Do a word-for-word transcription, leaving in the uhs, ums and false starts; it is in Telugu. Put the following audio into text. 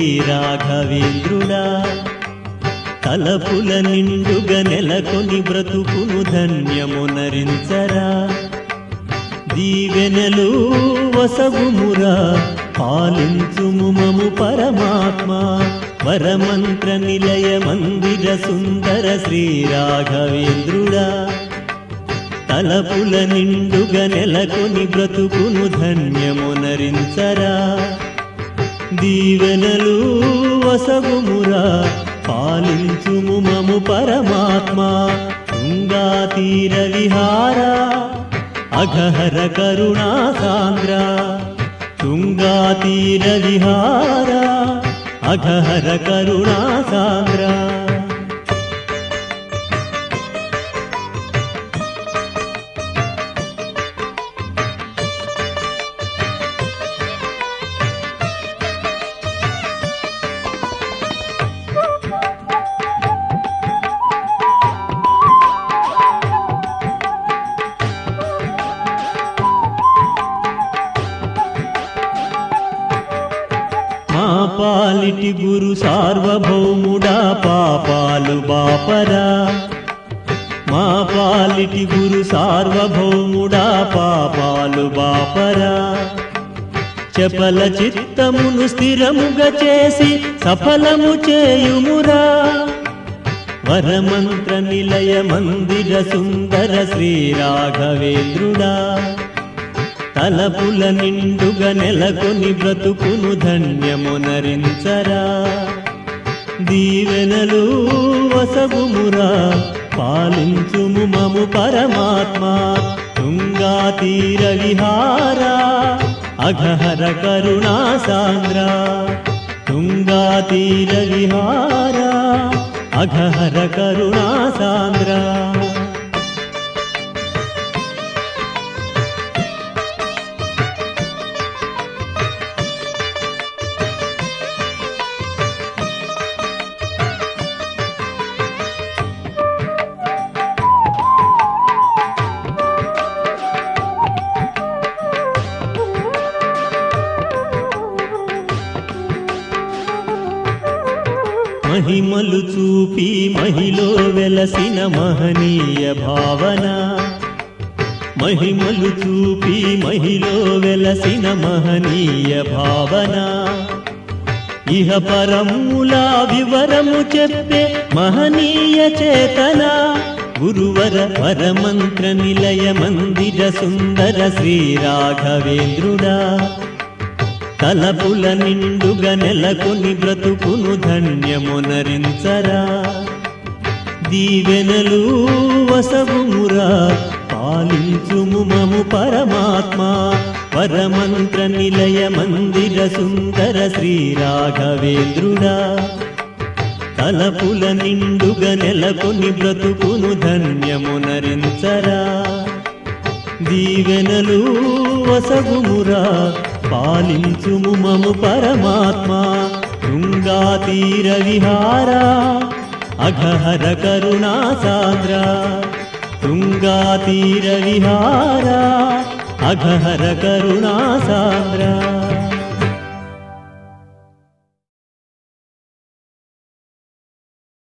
రాఘవేంద్రుడా తలపుల నిండుగా నెలకొని బ్రతుకును ధన్యమునరించరా దీవెనలు వసగుమురా పాలించుము మము పరమాత్మ వరమంత్ర నిలయ మందిర సుందర శ్రీ రాఘవేంద్రుడా తలపుల నిండుగా నెలకొని బ్రతుకును ధన్యమునరించరా దీవెనలు వసగుమురా పాలించుము మము పరమాత్మ తుంగా తీర విహార అఘహర కరుణా సాంద్ర తుంగా తీర విహార అఘహర కరుణా సాంద్ర పాలిటి గురు సార్వభౌముడా పాపాలు బాపరా మా పాలిటి గురు సార్వభౌముడా పాపాలు బాపరా చపల చిత్తమును స్థిరముగా చేసి సఫలము చేయుమురా వరమంత్ర నిలయ మందిర సుందర శ్రీ రాఘవేంద్రుడా తలపుల నిండుగా నెలకొని బ్రతుకును ధన్యమునరించరా దీవెనలు వసగుమురా పాలించుము మము పరమాత్మ తుంగా తీర విహార అఘహర కరుణా సాంద్ర తుంగా తీర విహార అఘహర కరుణా సాంద్ర మహిమలు చూపి మహిలో వెలసిన మహనీయ భావన మహిమలు చూపి మహిలో వెలసిన మహనీయ భావన ఇహ పరములా వివరము చెప్పే మహనీయ చేతన గురువర పరమంత్ర నిలయ మందిర సుందర శ్రీ రాఘవేంద్రుడా తలపుల నిండుగా నెలకొని బ్రతుకును ధన్యమునరించరా దీవెనలు వసగుమురా పాలించుము మము పరమాత్మ వరమంత్ర నిలయ మందిర సుందర శ్రీ రాఘవేంద్రుడా తలపుల నిండుగా నెలకొని బ్రతుకును ధన్యమునరించరా దీవెనలు వసగుమురా పాలించుము మము పరమాత్మ తుంగా తీర విహార అఘహర కరుణా సాంద్ర తుంగా తీర విహార అఘహర కరుణా సాంద్ర